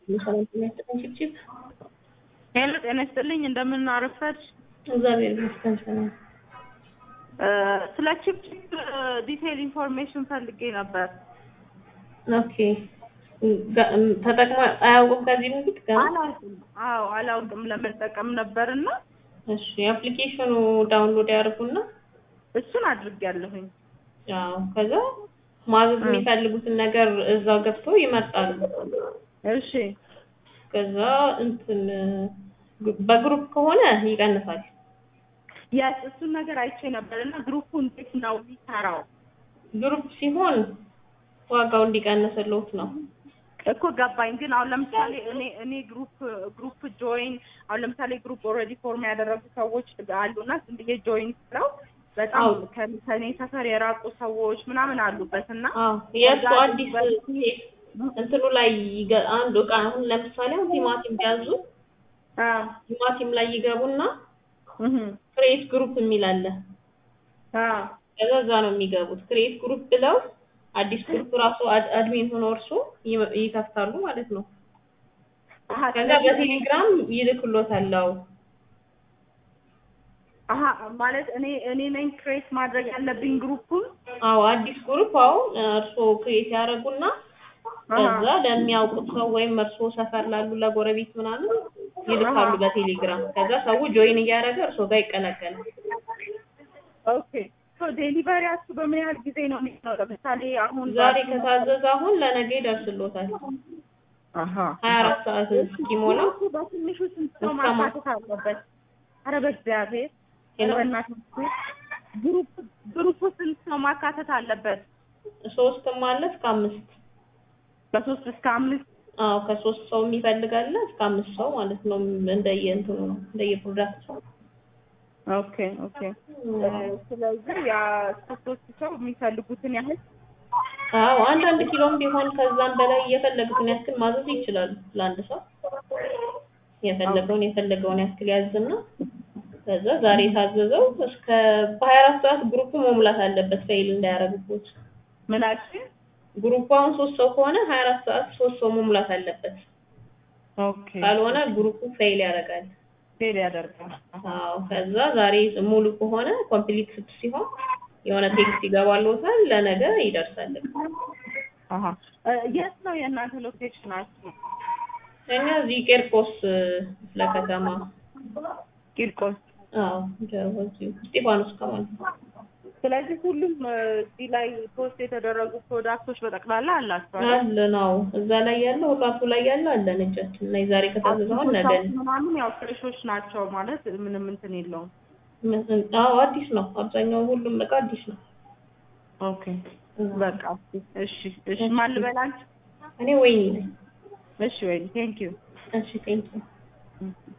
ሰላም ጤና ይስጥልኝ ቺፕቺፕ። ሄሎ ጤና ይስጥልኝ እንደምን አረፈድሽ? እግዚአብሔር ይመስገን ሰላም። ስለ ቺፕቺፕ ዲቴይል ኢንፎርሜሽን ፈልጌ ነበር። ኦኬ ተጠቅማ አያውቁም ከዚህ በፊት ገና? አላውቅም። አዎ አላውቅም ለመጠቀም ነበርና እሺ አፕሊኬሽኑ ዳውንሎድ ያደርጉና እሱን አድርጌያለሁኝ። አዎ ከዛ ማዘዝ የሚፈልጉትን ነገር እዛው ገብተው ይመርጣሉ። እሺ ከዛ እንትን በግሩፕ ከሆነ ይቀንሳል። ያስ እሱን ነገር አይቼ ነበርና ግሩፑ እንዴት ነው የሚሰራው? ግሩፕ ሲሆን ዋጋው እንዲቀንስልዎት ነው እኮ ገባኝ። ግን አሁን ለምሳሌ እኔ ግሩፕ ጆይን አሁን ለምሳሌ ግሩፕ ኦልሬዲ ፎርም ያደረጉ ሰዎች አሉና ዝም ብዬ ጆይን ስለው በጣም ከኔ ሰፈር የራቁ ሰዎች ምናምን አሉበትና የእሱ አዲስ እንትኑ ላይ አንድ ዕቃ አሁን ለምሳሌ ቲማቲም ቢያዙ ቲማቲም ላይ ይገቡና ክሬት ግሩፕ የሚል አለ። ከዛ ነው የሚገቡት። ክሬት ግሩፕ ብለው አዲስ ግሩፕ ራሱ አድሚን ሆኖ እርሱ ይከፍታሉ ማለት ነው። ከዛ በቴሌግራም ይልክሎታል። ማለት እኔ ነኝ ክሬት ማድረግ ያለብኝ ግሩፑን? አዎ አዲስ ግሩፕ እርሱ ክሬት ያደርጉና ከዛ ለሚያውቁት ሰው ወይም እርሱ ሰፈር ላሉ ለጎረቤት ምናምን ይልካሉ በቴሌግራም። ከዛ ሰው ጆይን እያደረገ እርሱ ጋር ይቀላቀላል። ኦኬ ዴሊቨሪያችሁ በምን ያህል ጊዜ ነው የሚሆነው? ለምሳሌ አሁን ዛሬ ከታዘዘ አሁን ለነገ ይደርስልዎታል። 24 ሰዓት እስኪሞላ። በትንሹ ስንት ሰው ማካተት አለበት? ኧረ በእግዚአብሔር ግሩፕ ስንት ሰው ማካተት አለበት? 3 ማለት እስከ 5 ከ3 እስከ 5 ከ3 ሰው የሚፈልጋለ እስከ 5 ሰው ማለት ነው። እንደየእንትኑ ነው እንደየፕሮዳክቱ። ኦኬ ስለዚህ ያ 3 ሰው የሚፈልጉትን ያህል አንዳንድ ኪሎም ቢሆን ከዛም በላይ የፈለጉትን ያክል ማዘዝ ይችላሉ። ለአንድ ሰው የፈለገውን ያክል ያዝና ከዛ ዛሬ ታዘዘው እስከ በ24 ሰዓት ግሩፑ መሙላት አለበት ፌል እንዳያረግቦት። ምን አልሽኝ? ግሩፑ አሁን 3 ሰው ከሆነ 24 ሰዓት 3 ሰው መሙላት አለበት። ኦኬ ካልሆነ ግሩፑ ፌል ያደርጋል። ከዛ ዛሬ ሙሉ ከሆነ ኮምፕሊት ሲሆን የሆነ ቴክስት ይገባልዎታል ለነገ ይደርሳል። የት ነው የእናንተ ሎኬሽናችሁ? እኛ እዚህ ቂርቆስ ለከተማ ቂርቆስ እስጢፋኖስ ከማለት። ስለዚህ ሁሉም እዚህ ላይ ፖስት የተደረጉ ፕሮዳክቶች በጠቅላላ አላችሁ ነው። እዛ ላይ ያለው ሁላቱ ላይ ያለው አለን እጃችን ላይ ዛሬ ከታዘዘው ነገ ምናምን ያው ፍሬሾች ናቸው ማለት ምንም እንትን የለውም። አዲስ ነው አብዛኛው ሁሉም ዕቃ አዲስ ነው። ኦኬ በቃ እሺ ማን ልበላችሁ? እኔ ወይኔ ነኝ። እሺ ወይኔ ቴንክ ዩ። እሺ ቴንክ ዩ።